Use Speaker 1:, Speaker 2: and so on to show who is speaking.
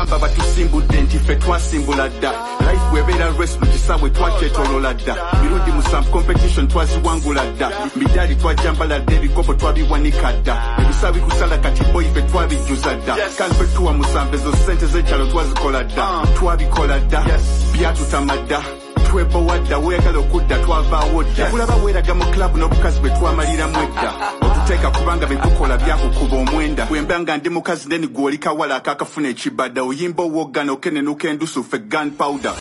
Speaker 1: bagamba batusimbudde nti ffe twasimbula dda life bw'ebeera race mu kisaawe twakyetoloola dda mirundi musanvu competition twaziwangula dda midali twajambala dda ebikopo twabiwanika dda ebisaawe bikusala kati boyi ffe twabijjuza dda kandi ffe tuwa musanvu ezo ssente z'ekyalo twazikola dda twabikola dda byatutama dda twebowa dda weeyagala okudda twavaawo dda kulaba weeraga mu club n'obukazi bwe twamaliramu edda otuteeka kubanga be tukola byakukuba omwenda bwemba nga ndi mukazi neni gw'oli kawala akaakafuna ekibadda oyimba owoggana okenenuka endusu ffe gun powder